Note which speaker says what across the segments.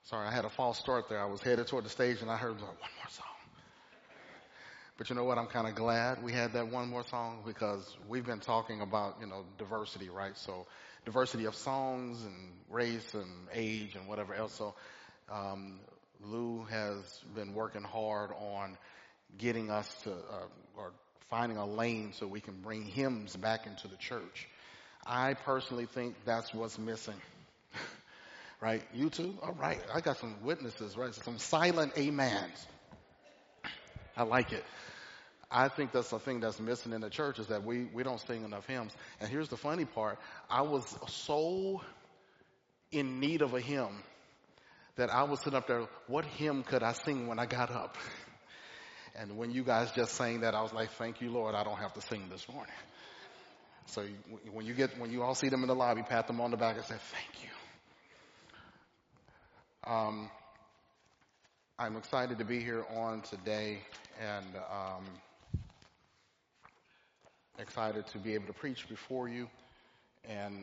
Speaker 1: Sorry, I had a false start there. I was headed toward the stage and I heard one more song. But you know what? I'm kind of glad we had that one more song because we've been talking about, diversity, right? So diversity of songs and race and age and whatever else. So um, Lou has been working hard on getting us to, or finding a lane so we can bring hymns back into the church. I personally think that's what's missing. Right? You too? All right. I got some witnesses, right? Some silent amens. I like it. I think that's the thing that's missing in the church is that we don't sing enough hymns. And here's the funny part. I was so in need of a hymn that I was sitting up there, what hymn could I sing when I got up? And when you guys just sang that, I was like, thank you, Lord, I don't have to sing this morning. So when you all see them in the lobby, pat them on the back and say, thank you. I'm excited to be here on today and excited to be able to preach before you. And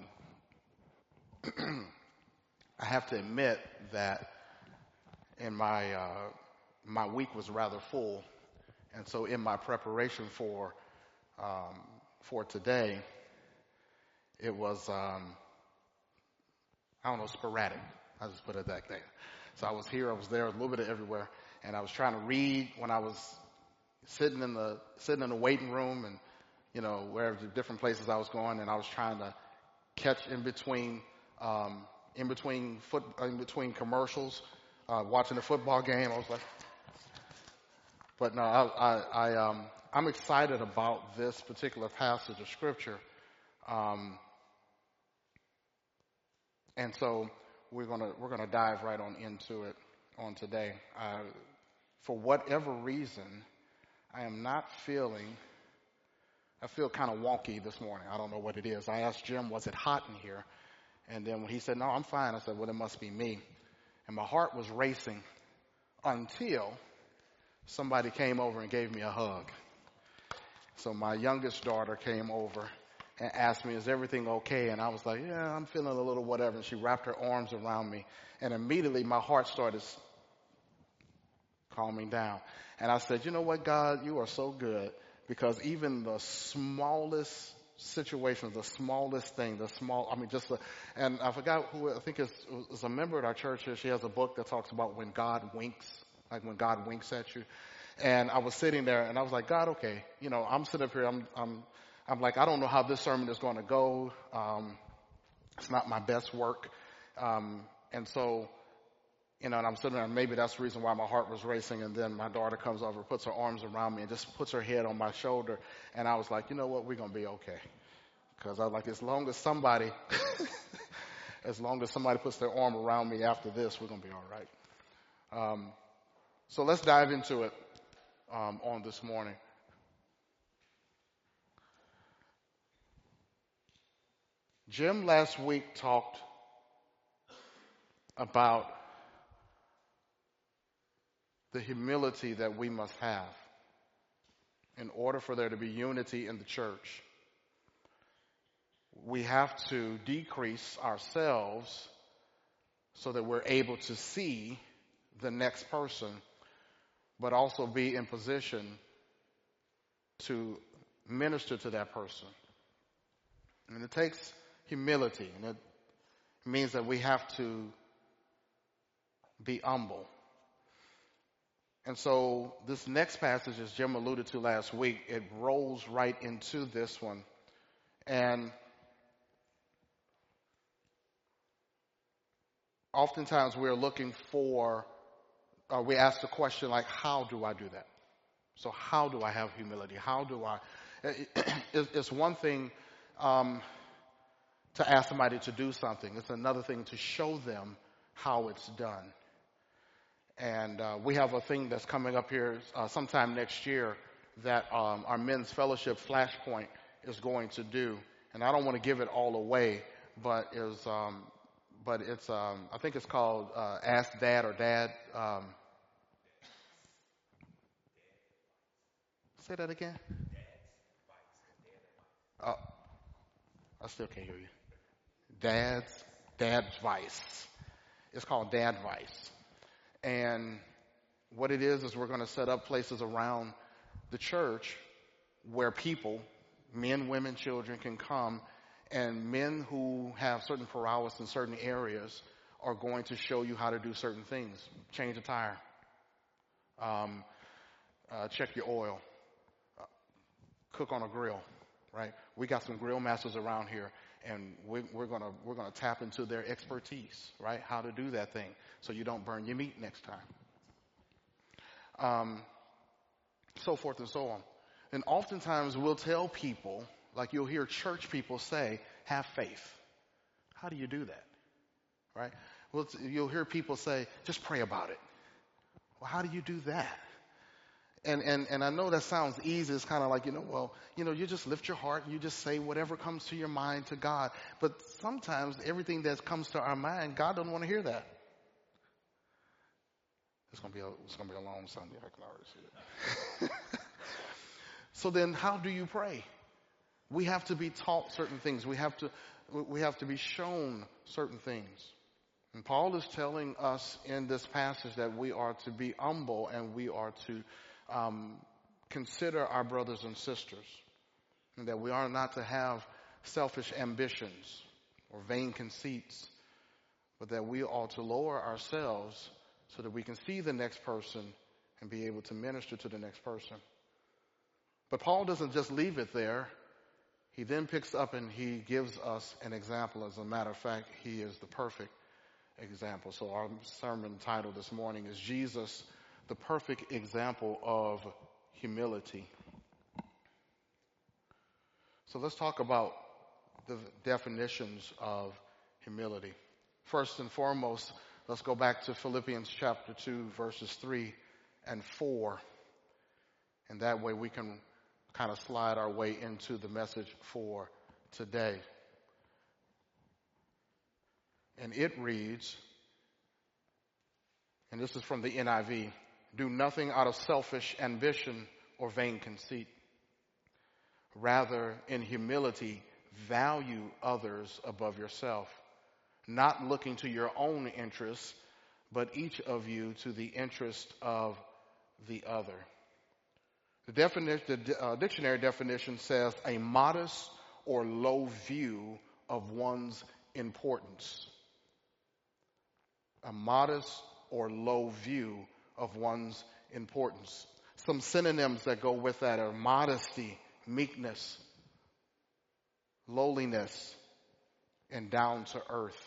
Speaker 1: I have to admit that in my week was rather full. And so in my preparation for today, it was, sporadic. I just put it that way. So I was here, I was there, a little bit of everywhere, and I was trying to read when I was sitting in the waiting room and, wherever the different places I was going, and I was trying to catch in between commercials, watching the football game. I was like, but no, I'm excited about this particular passage of scripture, and so we're gonna dive right on into it on today. For whatever reason, I feel kind of wonky this morning. I don't know what it is. I asked Jim, was it hot in here? And then when he said, no, I'm fine, I said, well, it must be me. And my heart was racing until somebody came over and gave me a hug. So my youngest daughter came over and asked me, is everything okay? And I was like, yeah, I'm feeling a little whatever. And she wrapped her arms around me. And immediately my heart started calming down. And I said, you know what, God, you are so good because even the smallest situations, the smallest thing, and I forgot who, I think it's a member at our church here. She has a book that talks about when God winks, like when God winks at you. And I was sitting there and I was like, God, okay, I'm sitting up here, I'm like, I don't know how this sermon is going to go. It's not my best work. And so, and I'm sitting there, and maybe that's the reason why my heart was racing. And then my daughter comes over, puts her arms around me, and just puts her head on my shoulder. And I was like, you know what, we're going to be okay. Because I was like, as long as somebody puts their arm around me after this, we're going to be all right. So let's dive into it on this morning. Jim last week talked about the humility that we must have in order for there to be unity in the church. We have to decrease ourselves so that we're able to see the next person, but also be in position to minister to that person. And it takes humility, and it means that we have to be humble. And so this next passage, as Jim alluded to last week, it rolls right into this one. And oftentimes we're looking for, we ask the question like, how do I do that? So how do I have humility? How do I, it's one thing to ask somebody to do something. It's another thing to show them how it's done. And we have a thing that's coming up here sometime next year that our men's fellowship flashpoint is going to do. And I don't want to give it all away, but it's I think it's called Ask Dad or Dad. Say that again. Oh, I still can't hear you. Dad's Vice. It's called Dad Vice. And what it is we're going to set up places around the church where people, men, women, children, can come, and men who have certain prowess in certain areas are going to show you how to do certain things. Change a tire. Check your oil. Cook on a grill, right? We got some grill masters around here, and we're gonna tap into their expertise, right? How to do that thing so you don't burn your meat next time. So forth and so on. And oftentimes we'll tell people, like you'll hear church people say, have faith. How do you do that? Right? Well, you'll hear people say, just pray about it. Well, how do you do that? And I know that sounds easy. It's kind of like, you just lift your heart and you just say whatever comes to your mind to God. But sometimes everything that comes to our mind, God doesn't want to hear that. It's going to be a long Sunday. I can already see it. So then how do you pray? We have to be taught certain things. We have to be shown certain things. And Paul is telling us in this passage that we are to be humble and we are to consider our brothers and sisters, and that we are not to have selfish ambitions or vain conceits, but that we ought to lower ourselves so that we can see the next person and be able to minister to the next person. But Paul doesn't just leave it there. He then picks up and he gives us an example. As a matter of fact, he is the perfect example. So our sermon title this morning is Jesus, the perfect example of humility. So let's talk about the definitions of humility. First and foremost, let's go back to Philippians chapter 2, verses 3 and 4. And that way we can kind of slide our way into the message for today. And it reads, and this is from the NIV, do nothing out of selfish ambition or vain conceit. Rather, in humility, value others above yourself, not looking to your own interests, but each of you to the interest of the other. The dictionary definition says a modest or low view of one's importance. A modest or low view of one's importance. Some synonyms that go with that are modesty, meekness, lowliness, and down to earth.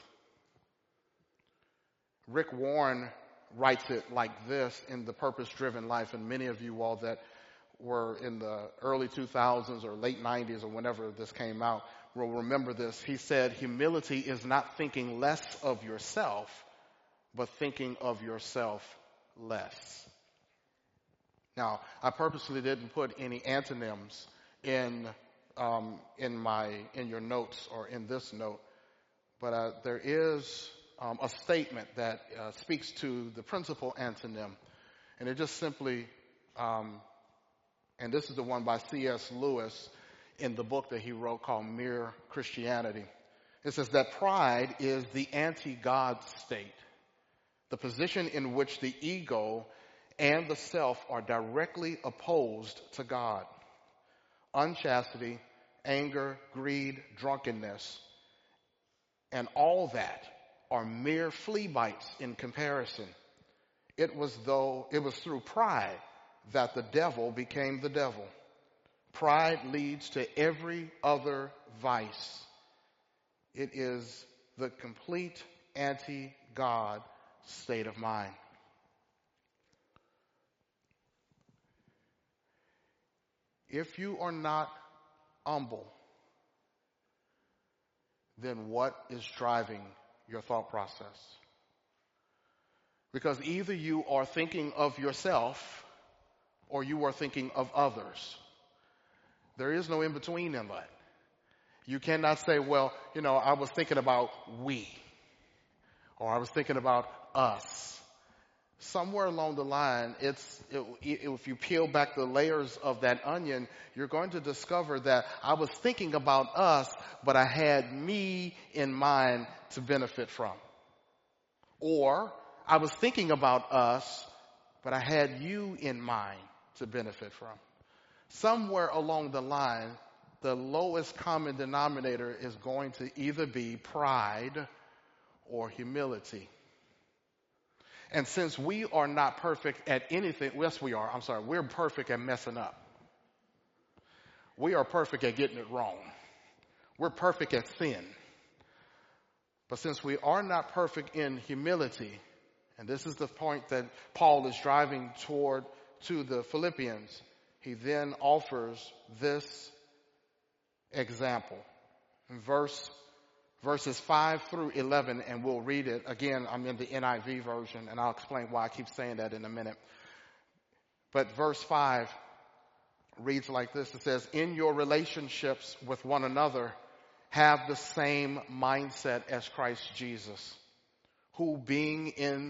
Speaker 1: Rick Warren writes it like this in The Purpose-Driven Life, and many of you all that were in the early 2000s or late 90s or whenever this came out will remember this. He said, humility is not thinking less of yourself, but thinking of yourself less. Now, I purposely didn't put any antonyms in your notes or in this note, but there is a statement that speaks to the principal antonym, and it just simply, and this is the one by C.S. Lewis in the book that he wrote called Mere Christianity. It says that pride is the anti-God state, the position in which the ego and the self are directly opposed to God. Unchastity, anger, greed, drunkenness, and all that are mere flea bites in comparison. It was through pride that the devil became the devil. Pride leads to every other vice. It is the complete anti-God state of mind. If you are not humble, then what is driving your thought process? Because either you are thinking of yourself or you are thinking of others. There is no in between in that. You cannot say, well, I was thinking about we, or I was thinking about us. Somewhere along the line, if you peel back the layers of that onion, you're going to discover that I was thinking about us, but I had me in mind to benefit from. Or I was thinking about us, but I had you in mind to benefit from. Somewhere along the line, the lowest common denominator is going to either be pride or humility. And since we are not perfect at anything, yes, we are. I'm sorry. We're perfect at messing up. We are perfect at getting it wrong. We're perfect at sin. But since we are not perfect in humility, and this is the point that Paul is driving toward to the Philippians, he then offers this example. In verses 5 through 11, and we'll read it. Again, I'm in the NIV version, and I'll explain why I keep saying that in a minute. But verse 5 reads like this. It says, in your relationships with one another, have the same mindset as Christ Jesus, who being in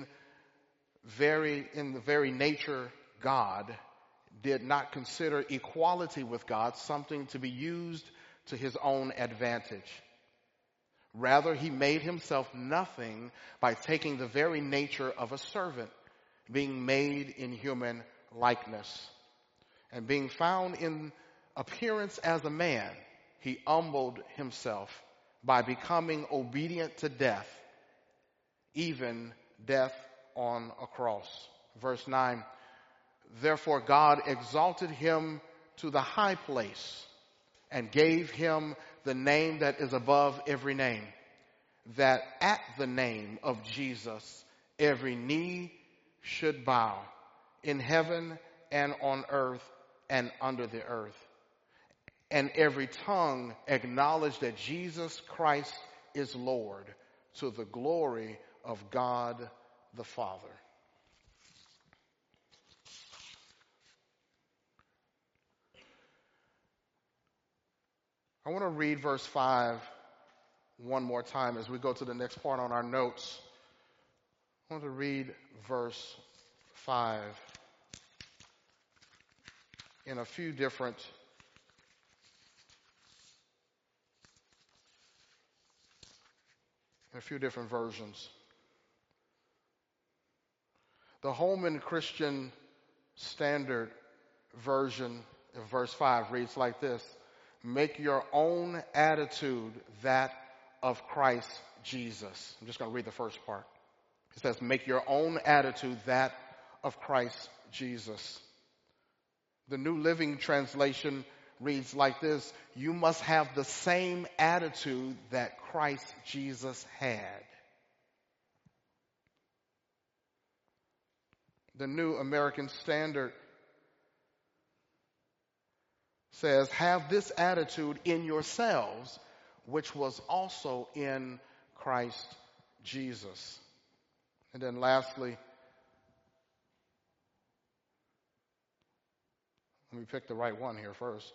Speaker 1: the very nature God, did not consider equality with God something to be used to his own advantage. Rather, he made himself nothing by taking the very nature of a servant, being made in human likeness. And being found in appearance as a man, he humbled himself by becoming obedient to death, even death on a cross. Verse 9, therefore God exalted him to the high place and gave him the name that is above every name, that at the name of Jesus every knee should bow, in heaven and on earth and under the earth, and every tongue acknowledge that Jesus Christ is Lord, to the glory of God the Father. I want to read verse 5 one more time as we go to the next part on our notes. I want to read verse 5 in a few different versions. The Holman Christian Standard Version of verse 5 reads like this: make your own attitude that of Christ Jesus. I'm just going to read the first part. It says, make your own attitude that of Christ Jesus. The New Living Translation reads like this: you must have the same attitude that Christ Jesus had. The New American Standard says, have this attitude in yourselves, which was also in Christ Jesus. And then lastly, let me pick the right one here first.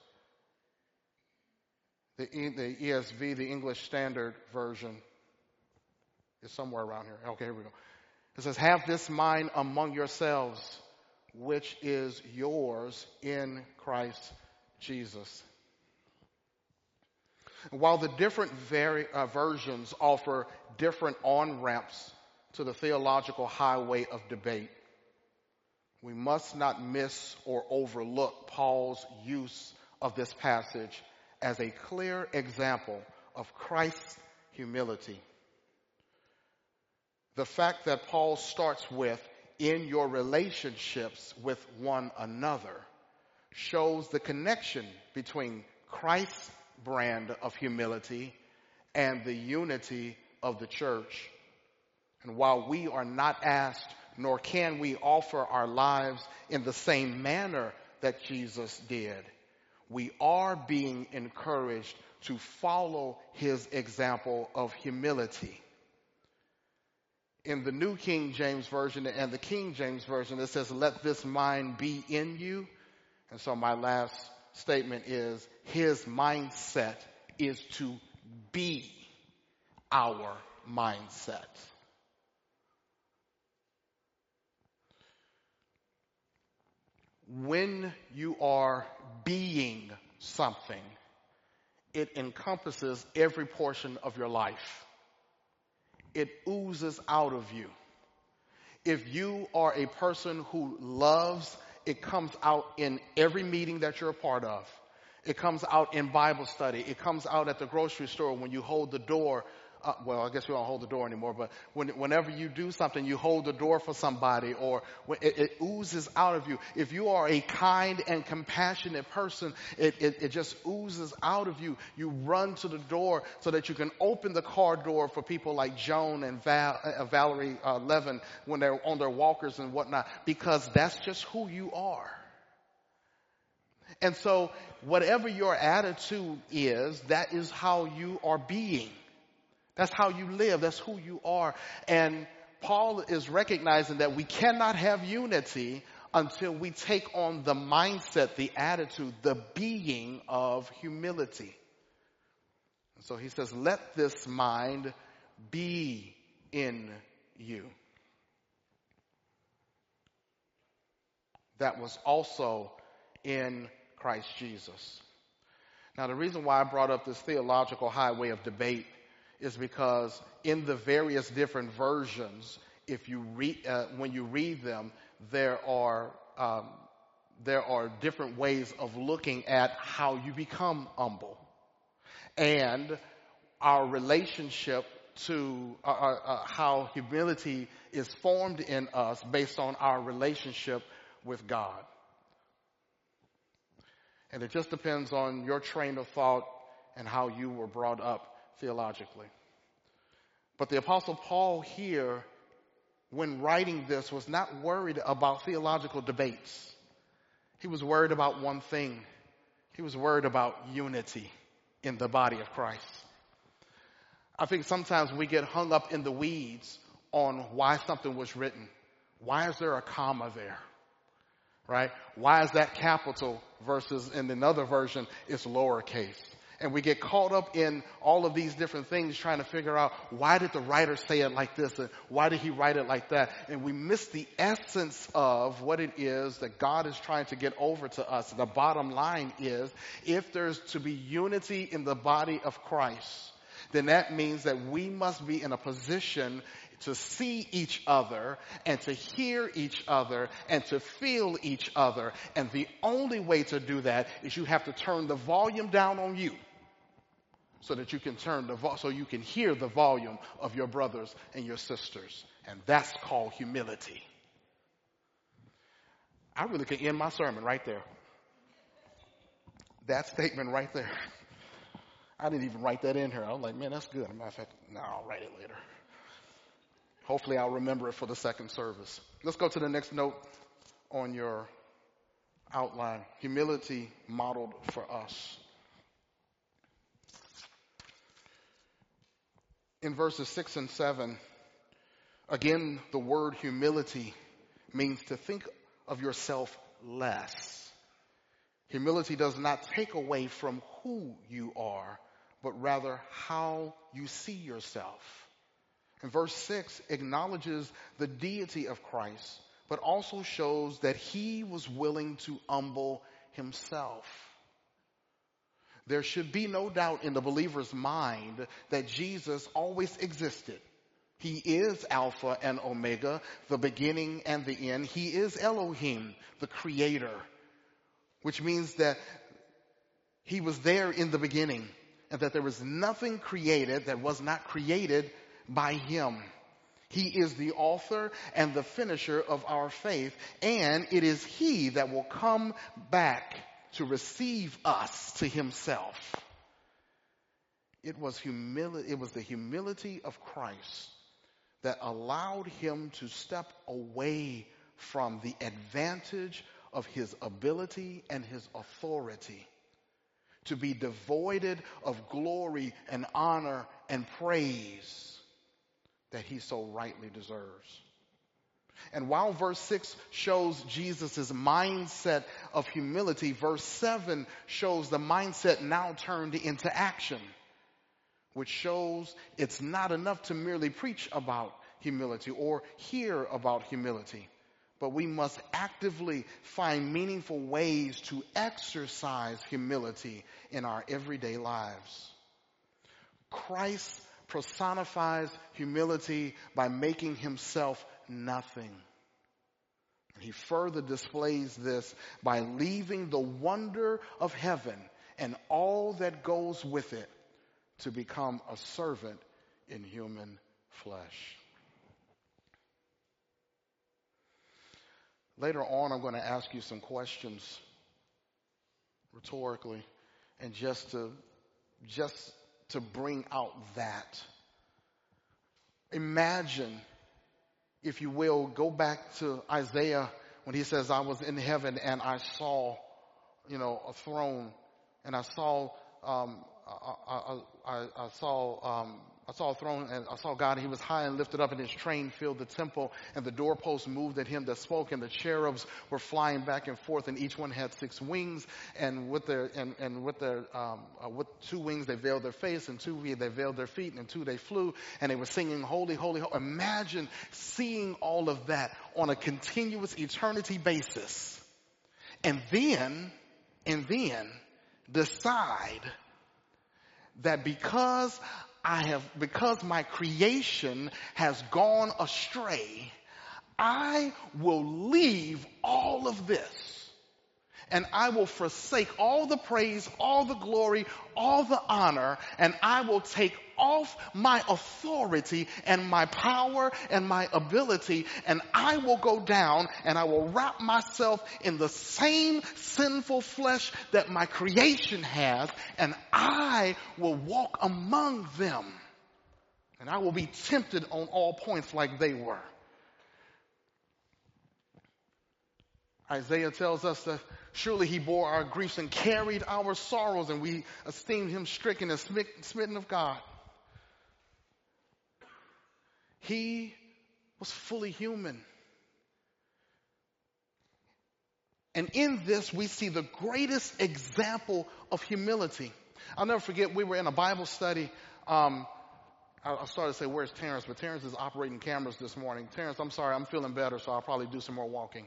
Speaker 1: The ESV, the English Standard Version, is somewhere around here. Okay, here we go. It says, have this mind among yourselves, which is yours in Christ Jesus. While the different versions offer different on-ramps to the theological highway of debate, we must not miss or overlook Paul's use of this passage as a clear example of Christ's humility. The fact that Paul starts with, in your relationships with one another, shows the connection between Christ's brand of humility and the unity of the church. And while we are not asked, nor can we offer our lives in the same manner that Jesus did, we are being encouraged to follow his example of humility. In the New King James Version and the King James Version, it says, let this mind be in you. And so my last statement is, his mindset is to be our mindset. When you are being something, it encompasses every portion of your life. It oozes out of you. If you are a person who loves, it comes out in every meeting that you're a part of. It comes out in Bible study. It comes out at the grocery store when you hold the door. Well, I guess we don't hold the door anymore, but whenever you do something, you hold the door for somebody, or it oozes out of you. If you are a kind and compassionate person, it just oozes out of you. You run to the door so that you can open the car door for people like Joan and Valerie Levin when they're on their walkers and whatnot, because that's just who you are. And so whatever your attitude is, that is how you are being. That's how you live. That's who you are. And Paul is recognizing that we cannot have unity until we take on the mindset, the attitude, the being of humility. And so he says, let this mind be in you. That was also in Christ Jesus. Now, the reason why I brought up this theological highway of debate is because in the various different versions, if you read, when you read them, there are different ways of looking at how you become humble, and our relationship to how humility is formed in us based on our relationship with God. And it just depends on your train of thought and how you were brought up theologically. But the Apostle Paul here, when writing this, was not worried about theological debates. He was worried about one thing. He was worried about unity in the body of Christ. I think sometimes we get hung up in the weeds on why something was written. Why is there a comma there? Right? Why is that capital versus in another version it's lowercase? And we get caught up in all of these different things trying to figure out, why did the writer say it like this? And why did he write it like that? And we miss the essence of what it is that God is trying to get over to us. The bottom line is, if there's to be unity in the body of Christ, then that means that we must be in a position to see each other and to hear each other and to feel each other. And the only way to do that is you have to turn the volume down on you, so that you can so you can hear the volume of your brothers and your sisters. And that's called humility. I really could end my sermon right there. That statement right there. I didn't even write that in here. I was like, man, that's good. As a matter of fact, no, I'll write it later. Hopefully I'll remember it for the second service. Let's go to the next note on your outline. Humility modeled for us. In verses 6 and 7, again, the word humility means to think of yourself less. Humility does not take away from who you are, but rather how you see yourself. And verse 6 acknowledges the deity of Christ, but also shows that he was willing to humble himself. There should be no doubt in the believer's mind that Jesus always existed. He is Alpha and Omega, the beginning and the end. He is Elohim, the creator, which means that he was there in the beginning and that there was nothing created that was not created by him. He is the author and the finisher of our faith, and it is he that will come back to receive us to himself. It was the humility of Christ that allowed him to step away from the advantage of his ability and his authority, to be devoided of glory and honor and praise that he so rightly deserves. And while verse 6 shows Jesus' mindset of humility, verse 7 shows the mindset now turned into action, which shows it's not enough to merely preach about humility or hear about humility, but we must actively find meaningful ways to exercise humility in our everyday lives. Christ personifies humility by making himself nothing. And he further displays this by leaving the wonder of heaven and all that goes with it to become a servant in human flesh. Later on, I'm going to ask you some questions rhetorically, and just to bring out that. Imagine, if you will, go back to Isaiah when he says, I was in heaven and I saw, a throne, and I saw I saw a throne and I saw God, and he was high and lifted up, and his train filled the temple, and the doorposts moved at him that spoke, and the cherubs were flying back and forth, and each one had 6 wings, and with with 2 wings they veiled their face, and 2 they veiled their feet, and in 2 they flew, and they were singing, holy, holy, holy. Imagine seeing all of that on a continuous eternity basis, and then decide that because my creation has gone astray, I will leave all of this, and I will forsake all the praise, all the glory, all the honor, and I will take off my authority and my power and my ability, and I will go down and I will wrap myself in the same sinful flesh that my creation has, and I will walk among them, and I will be tempted on all points like they were. Isaiah tells us that surely he bore our griefs and carried our sorrows, and we esteemed him stricken and smitten of God. He was fully human. And in this, we see the greatest example of humility. I'll never forget, we were in a Bible study. I started to say, where's Terrence? But Terrence is operating cameras this morning. Terrence, I'm sorry, I'm feeling better, so I'll probably do some more walking.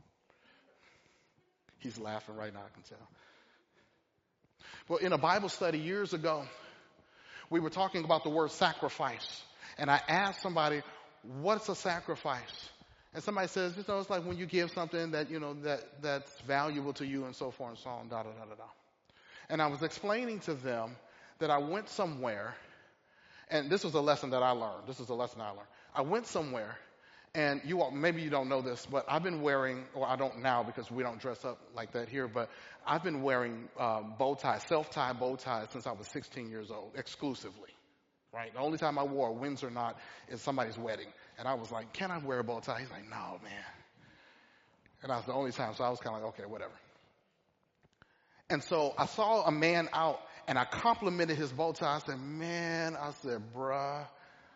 Speaker 1: He's laughing right now, I can tell. Well, in a Bible study years ago, we were talking about the word sacrifice. And I asked somebody, what's a sacrifice? And somebody says, it's like when you give something that, that's valuable to you, and so forth and so on, da, da, da, da, da. And I was explaining to them that I went somewhere, and this was a lesson that I learned. I went somewhere, and maybe you don't know this, but I've been wearing, or I don't now because we don't dress up like that here, but I've been wearing bow ties, self-tie bow ties since I was 16 years old, exclusively. Right? The only time I wore, wins or not, is somebody's wedding. And I was like, can I wear a bow tie? He's like, no, man. And that was the only time, so I was kind of like, okay, whatever. And so I saw a man out, and I complimented his bow tie. I said, man, bruh.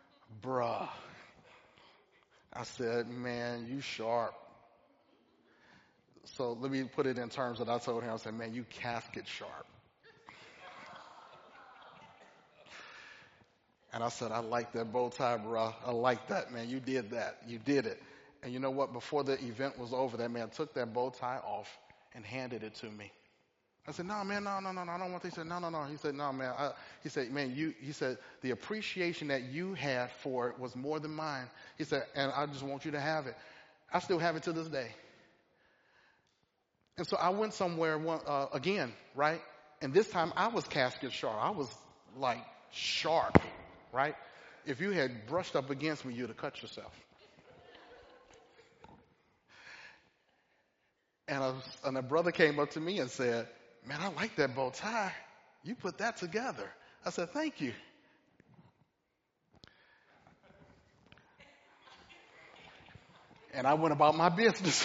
Speaker 1: I said, man, you sharp. So let me put it in terms that I told him. I said, man, you casket sharp. And I said, I like that bow tie, bro. I like that, man. You did that. You did it. And you know what? Before the event was over, that man took that bow tie off and handed it to me. I said, no, man, no, I don't want this. He said, no. He said, no, man. He said, man, he said, the appreciation that you had for it was more than mine. He said, and I just want you to have it. I still have it to this day. And so I went somewhere again, right? And this time I was casket sharp. I was like sharp. Right? If you had brushed up against me, you'd have cut yourself. And a brother came up to me and said, man, I like that bow tie. You put that together. I said, thank you. And I went about my business.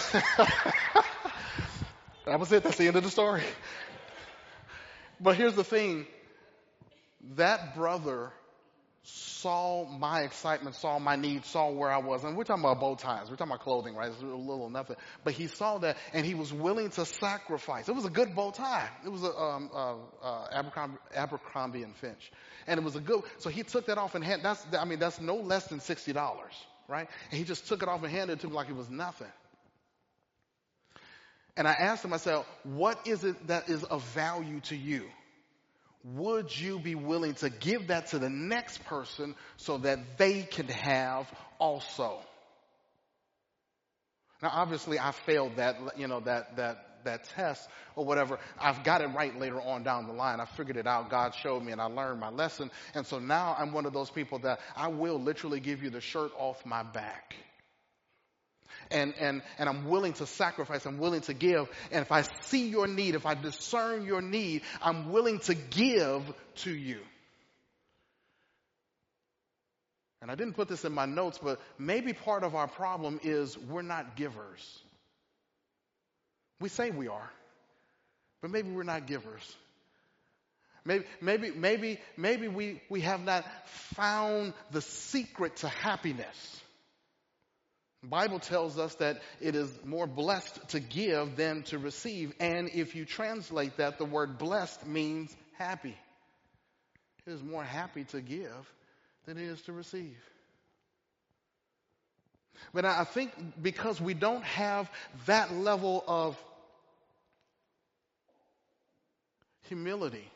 Speaker 1: That was it. That's the end of the story. But here's the thing. That brother saw my excitement, saw my needs, saw where I was. And we're talking about bow ties. We're talking about clothing, right? It's a little nothing. But he saw that, and he was willing to sacrifice. It was a good bow tie. It was Abercrombie and Finch. And it was a good, so he took that off and that's no less than $60, right? And he just took it off and handed it to me like it was nothing. And I asked him, I said, what is it that is of value to you? Would you be willing to give that to the next person so that they can have also? Now, obviously, I failed that, that test or whatever. I've got it right later on down the line. I figured it out. God showed me and I learned my lesson. And so now I'm one of those people that I will literally give you the shirt off my back. And I'm willing to sacrifice. I'm willing to give. And if I see your need, if I discern your need, I'm willing to give to you. And I didn't put this in my notes, but maybe part of our problem is we're not givers. We say we are, but maybe we're not givers. Maybe we have not found the secret to happiness. The Bible tells us that it is more blessed to give than to receive. And if you translate that, the word blessed means happy. It is more happy to give than it is to receive. But I think because we don't have that level of humility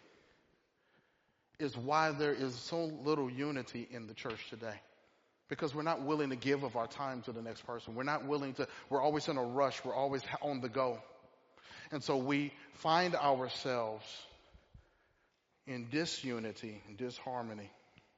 Speaker 1: is why there is so little unity in the church today. Because we're not willing to give of our time to the next person. We're always in a rush. We're always on the go. And so we find ourselves in disunity and disharmony.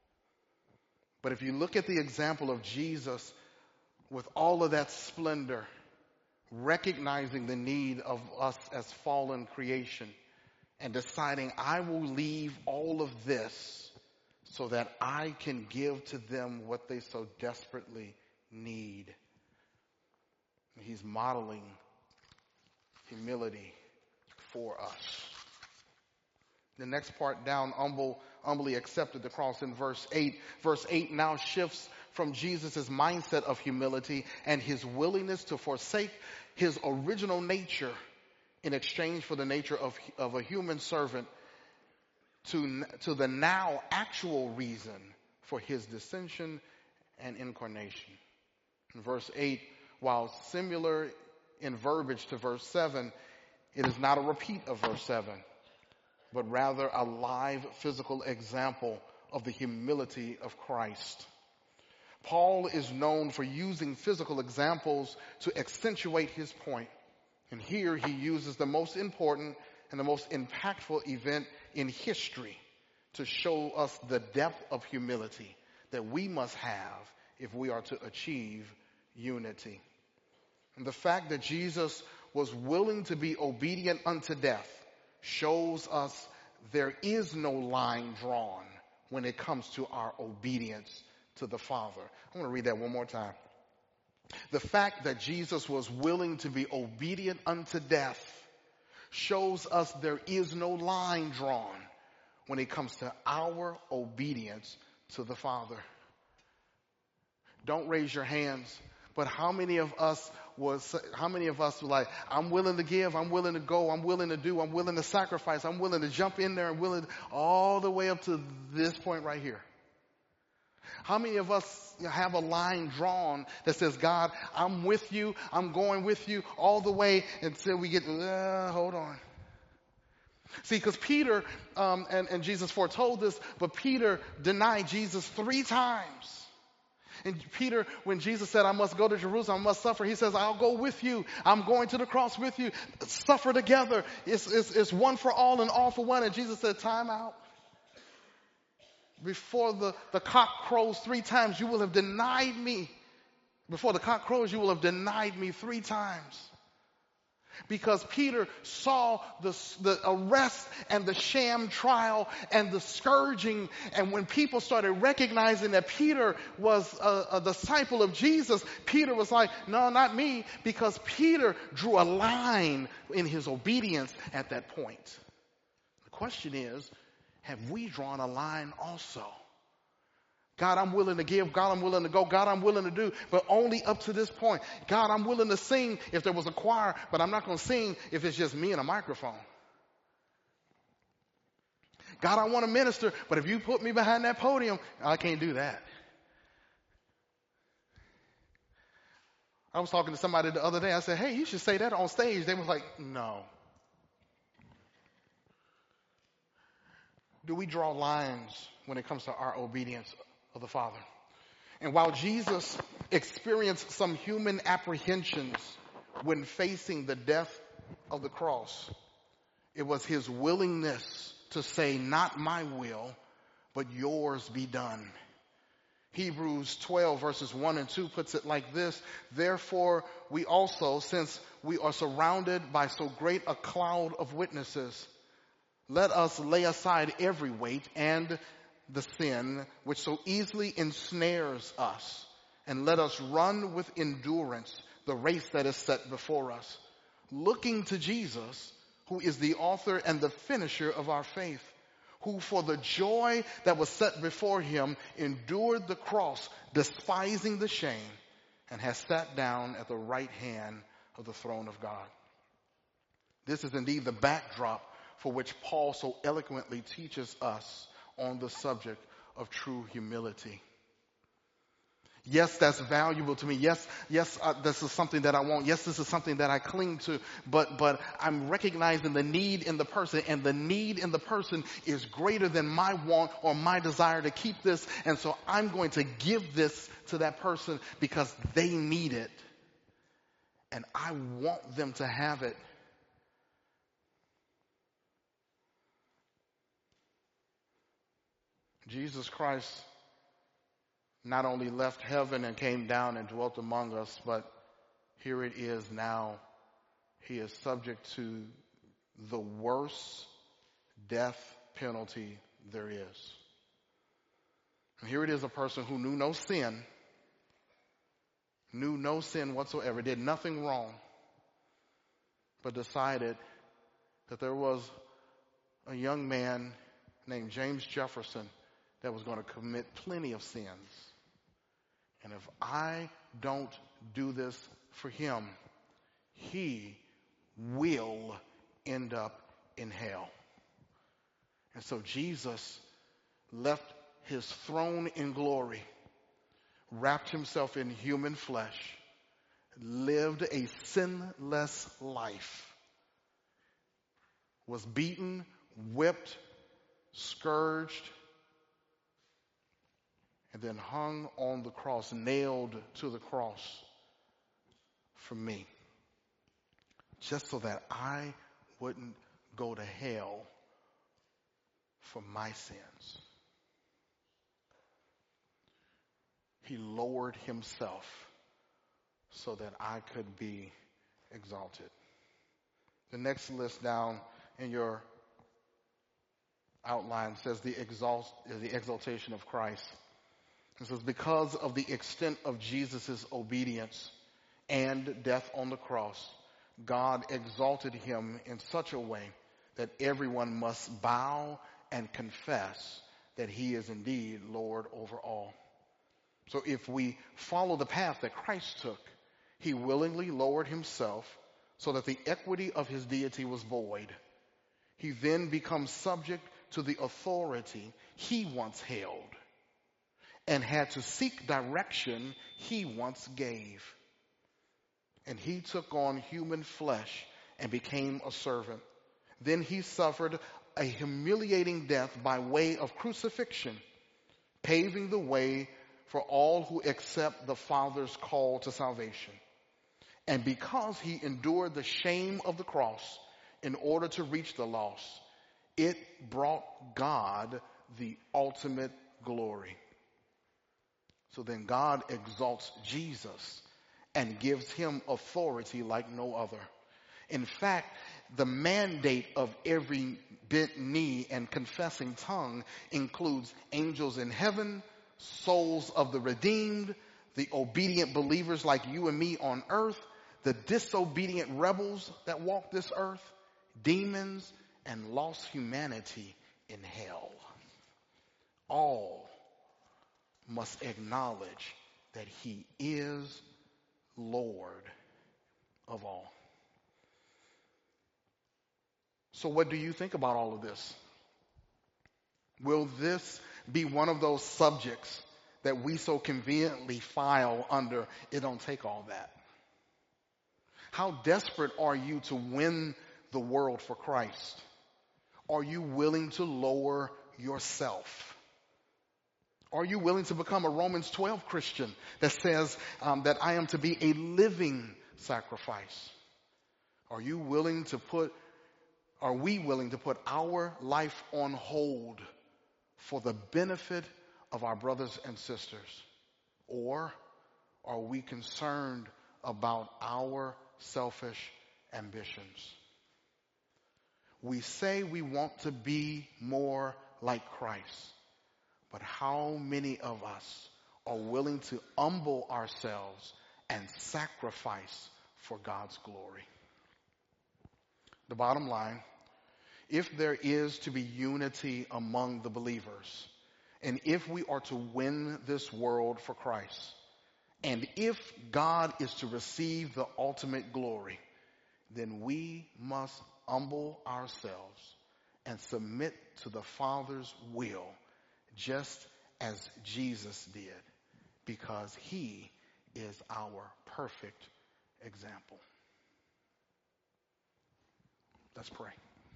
Speaker 1: But if you look at the example of Jesus with all of that splendor, recognizing the need of us as fallen creation and deciding I will leave all of this so that I can give to them what they so desperately need. He's modeling humility for us. The next part down, humbly accepted the cross in verse 8. Verse 8 now shifts from Jesus' mindset of humility and his willingness to forsake his original nature in exchange for the nature of a human servant to the now actual reason for his descension and incarnation. In verse 8, while similar in verbiage to verse 7, it is not a repeat of verse 7. But rather a live physical example of the humility of Christ. Paul is known for using physical examples to accentuate his point. And here he uses the most important and the most impactful event in history to show us the depth of humility that we must have if we are to achieve unity. And the fact that Jesus was willing to be obedient unto death shows us there is no line drawn when it comes to our obedience to the Father. I want to read that one more time. The fact that Jesus was willing to be obedient unto death shows us there is no line drawn when it comes to our obedience to the Father. Don't raise your hands, but how many of us were like, I'm willing to give, I'm willing to go, I'm willing to do, I'm willing to sacrifice, I'm willing to jump in there and willing all the way up to this point right here? How many of us have a line drawn that says, God, I'm with you, I'm going with you all the way until we get hold on. See, because Peter, and Jesus foretold this, but Peter denied Jesus 3 times. And Peter, when Jesus said, I must go to Jerusalem, I must suffer, he says, I'll go with you. I'm going to the cross with you. Suffer together. It's one for all and all for one. And Jesus said, time out. Before the cock crows 3 times, you will have denied me. Before the cock crows, you will have denied me 3 times. Because Peter saw the arrest and the sham trial and the scourging. And when people started recognizing that Peter was a disciple of Jesus, Peter was like, no, not me. Because Peter drew a line in his obedience at that point. The question is, have we drawn a line also? God, I'm willing to give. God, I'm willing to go. God, I'm willing to do, but only up to this point. God, I'm willing to sing if there was a choir, but I'm not going to sing if it's just me and a microphone. God, I want to minister, but if you put me behind that podium, I can't do that. I was talking to somebody the other day. I said, hey, you should say that on stage. They was like, no. Do we draw lines when it comes to our obedience of the Father? And while Jesus experienced some human apprehensions when facing the death of the cross, it was his willingness to say, not my will, but yours be done. Hebrews 12 verses 1 and 2 puts it like this: therefore we also, since we are surrounded by so great a cloud of witnesses, let us lay aside every weight and the sin which so easily ensnares us, and let us run with endurance the race that is set before us, looking to Jesus, who is the author and the finisher of our faith, who for the joy that was set before him endured the cross, despising the shame, and has sat down at the right hand of the throne of God. This is indeed the backdrop for which Paul so eloquently teaches us on the subject of true humility. Yes, that's valuable to me. Yes, this is something that I want. Yes, this is something that I cling to. But I'm recognizing the need in the person, and the need in the person is greater than my want or my desire to keep this. And so I'm going to give this to that person because they need it, and I want them to have it. Jesus Christ not only left heaven and came down and dwelt among us, but here it is now. He is subject to the worst death penalty there is. And here it is, a person who knew no sin whatsoever, did nothing wrong, but decided that there was a young man named James Jefferson that was going to commit plenty of sins. And if I don't do this for him, he will end up in hell. And so Jesus left his throne in glory, wrapped himself in human flesh, lived a sinless life, was beaten, whipped, scourged, and then hung on the cross, nailed to the cross for me, just so that I wouldn't go to hell for my sins. He lowered himself so that I could be exalted. The next list down in your outline says the exaltation of Christ. It says, because of the extent of Jesus' obedience and death on the cross, God exalted him in such a way that everyone must bow and confess that he is indeed Lord over all. So if we follow the path that Christ took, he willingly lowered himself so that the equity of his deity was void. He then becomes subject to the authority he once held and had to seek direction he once gave. And he took on human flesh and became a servant. Then he suffered a humiliating death by way of crucifixion, paving the way for all who accept the Father's call to salvation. And because he endured the shame of the cross in order to reach the lost, it brought God the ultimate glory. So then God exalts Jesus and gives him authority like no other. In fact, the mandate of every bent knee and confessing tongue includes angels in heaven, souls of the redeemed, the obedient believers like you and me on earth, the disobedient rebels that walk this earth, demons, and lost humanity in hell. All must acknowledge that he is Lord of all. So what do you think about all of this? Will this be one of those subjects that we so conveniently file under, it don't take all that? How desperate are you to win the world for Christ? Are you willing to lower yourself? Are you willing to become a Romans 12 Christian that says that I am to be a living sacrifice? Are we willing to put our life on hold for the benefit of our brothers and sisters? Or are we concerned about our selfish ambitions? We say we want to be more like Christ, but how many of us are willing to humble ourselves and sacrifice for God's glory? The bottom line, if there is to be unity among the believers, and if we are to win this world for Christ, and if God is to receive the ultimate glory, then we must humble ourselves and submit to the Father's will, just as Jesus did, because he is our perfect example. Let's pray.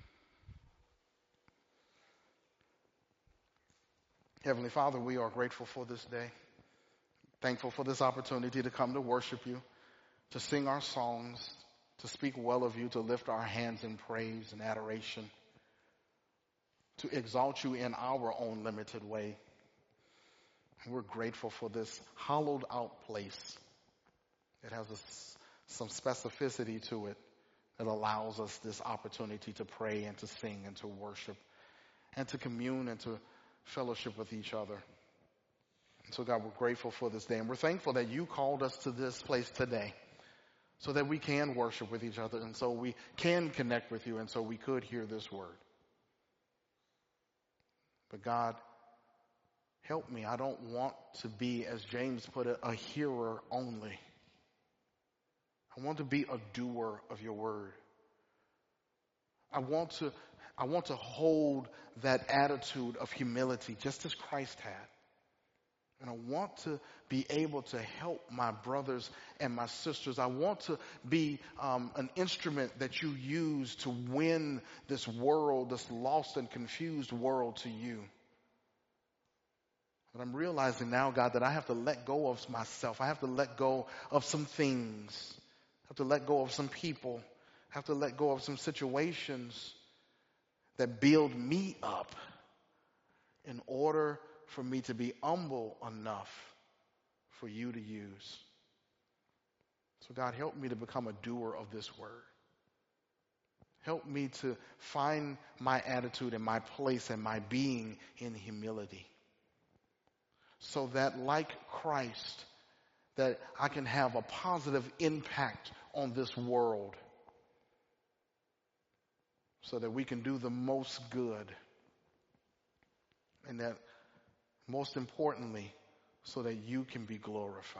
Speaker 1: Heavenly Father, we are grateful for this day, thankful for this opportunity to come to worship you, to sing our songs, to speak well of you, to lift our hands in praise and adoration, to exalt you in our own limited way. We're grateful for this hollowed out place. It has some specificity to it that allows us this opportunity to pray and to sing and to worship and to commune and to fellowship with each other. And so God, we're grateful for this day, and we're thankful that you called us to this place today so that we can worship with each other, and so we can connect with you, and so we could hear this word. But God, help me. I don't want to be, as James put it, a hearer only. I want to be a doer of your word. I want to hold that attitude of humility just as Christ had. And I want to be able to help my brothers and my sisters. I want to be an instrument that you use to win this world, this lost and confused world, to you. But I'm realizing now, God, that I have to let go of myself. I have to let go of some things. I have to let go of some people. I have to let go of some situations that build me up in order for me to be humble enough for you to use. So God, help me to become a doer of this word. Help me to find my attitude and my place and my being in humility, so that, like Christ, that I can have a positive impact on this world, so that we can do the most good, and that, most importantly, so that you can be glorified.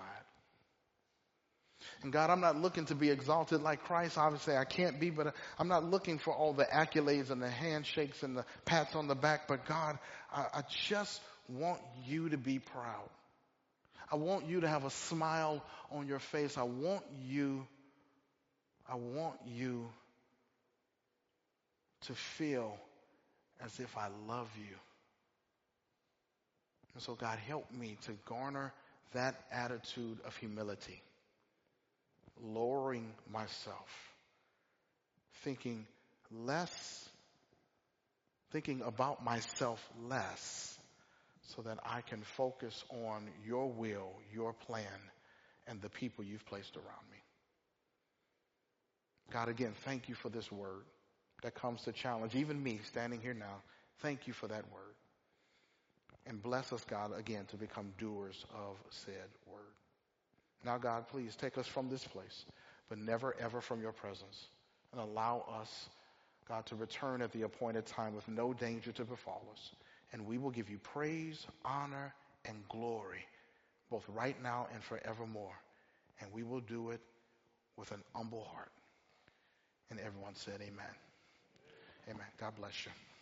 Speaker 1: And God, I'm not looking to be exalted like Christ. Obviously, I can't be, but I'm not looking for all the accolades and the handshakes and the pats on the back. But God, I just want you to be proud. I want you to have a smile on your face. I want you to feel as if I love you. And so God, help me to garner that attitude of humility, lowering myself, thinking about myself less, so that I can focus on your will, your plan, and the people you've placed around me. God, again, thank you for this word that comes to challenge even me standing here now. Thank you for that word. And bless us, God, again, to become doers of said word. Now, God, please take us from this place, but never, ever from your presence. And allow us, God, to return at the appointed time with no danger to befall us. And we will give you praise, honor, and glory, both right now and forevermore. And we will do it with an humble heart. And everyone said amen. Amen. God bless you.